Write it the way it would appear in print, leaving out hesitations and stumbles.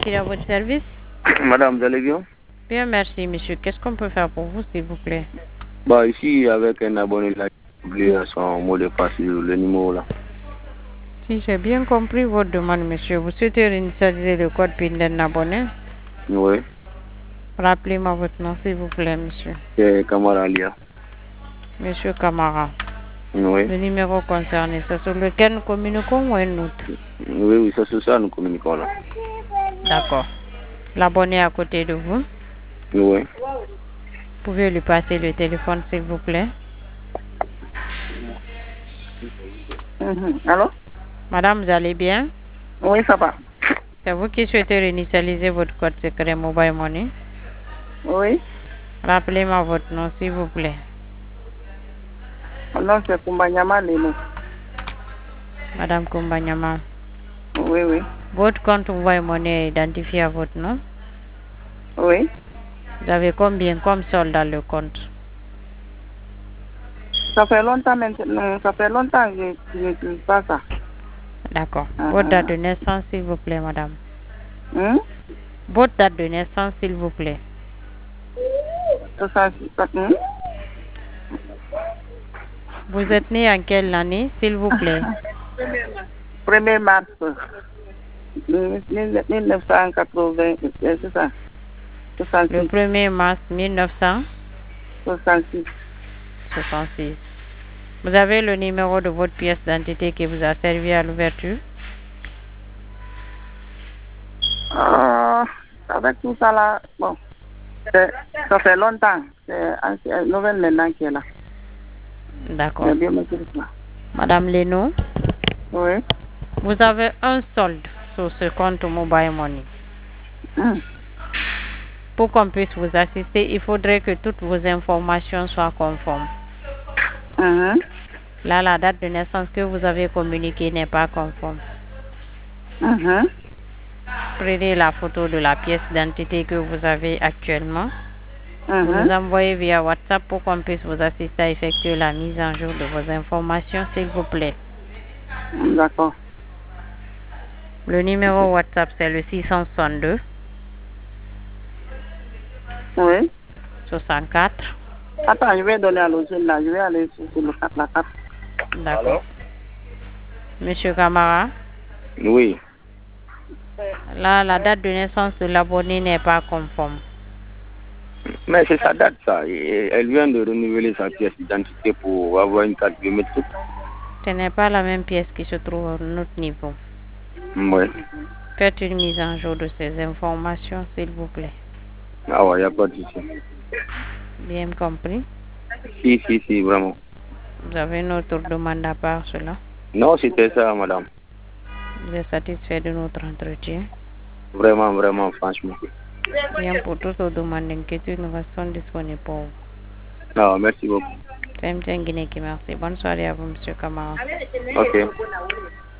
Cécile à votre service. Madame, vous allez bien? Bien, merci, monsieur. Qu'est-ce qu'on peut faire pour vous, s'il vous plaît? Bah, ici, avec un abonné là, j'ai oublié son mot de passe, le numéro là. Si j'ai bien compris votre demande, monsieur, vous souhaitez réinitialiser le code PIN d'un abonné? Oui, Rappelez-moi votre nom, s'il vous plaît, monsieur. c'est Kamara Alia. Monsieur Camara. Oui. Le numéro concerné, c'est sur lequel nous communiquons ou un autre? Oui, oui, c'est sur ça nous communiquons là. D'accord. L'abonné à côté de vous. Oui. Pouvez lui passer le téléphone, s'il vous plaît? Allô? Madame, vous allez bien? Oui, ça va. C'est vous qui souhaitez réinitialiser votre code secret Mobile Money? Oui. Rappelez-moi votre nom, s'il vous plaît. Mon nom, c'est Kumbanyama Leno. Madame Kumbanyama. Oui, oui. Votre compte Mobile Money est identifié à votre nom? Oui. Vous avez combien comme solde dans le compte? Ça fait longtemps maintenant. Ça fait longtemps que je n'utilise pas ça. D'accord. Votre date de naissance, s'il vous plaît, madame. Votre date de naissance, s'il vous plaît. 66. Vous êtes né en quelle année, s'il vous plaît? 1er mars 1980, c'est ça. 66. Le 1er mars 66. 1966. Vous avez le numéro de votre pièce d'identité qui vous a servi à l'ouverture? Avec tout ça là, bon, ça fait longtemps. C'est une nouvelle maintenant qui est là. D'accord. Madame Leno? Oui. Vous avez un solde sur ce compte Mobile Money. Pour qu'on puisse vous assister, il faudrait que toutes vos informations soient conformes. Là, la date de naissance que vous avez communiquée n'est pas conforme. Prenez la photo de la pièce d'identité que vous avez actuellement. Vous nous envoyez via WhatsApp pour qu'on puisse vous assister à effectuer la mise en jour de vos informations, s'il vous plaît. D'accord. Le numéro WhatsApp, c'est le 662. Oui. 64. Attends, je vais donner à l'autre là. Je vais aller sur le 4, la 4. D'accord. Monsieur Camara? Oui. Là, la date de naissance de l'abonné n'est pas conforme. Mais c'est sa date, ça. Elle vient de renouveler sa pièce d'identité pour avoir une carte biométrique. Ce n'est pas la même pièce qui se trouve à notre niveau. Oui. Faites une mise en jour de ces informations, s'il vous plaît. Ah ouais, il n'y a pas de souci. Bien compris? Si, vraiment. Vous avez une autre demande à part cela? Non, c'était ça, madame. Vous êtes satisfait de notre entretien? Vraiment, franchement. Bien, pour toutes vos demandes d'inquiétude, nous restons disponibles pour vous. Ah, merci beaucoup. C'est M. Guinée qui merci. Bonne soirée à vous, M. Kamara. Ok.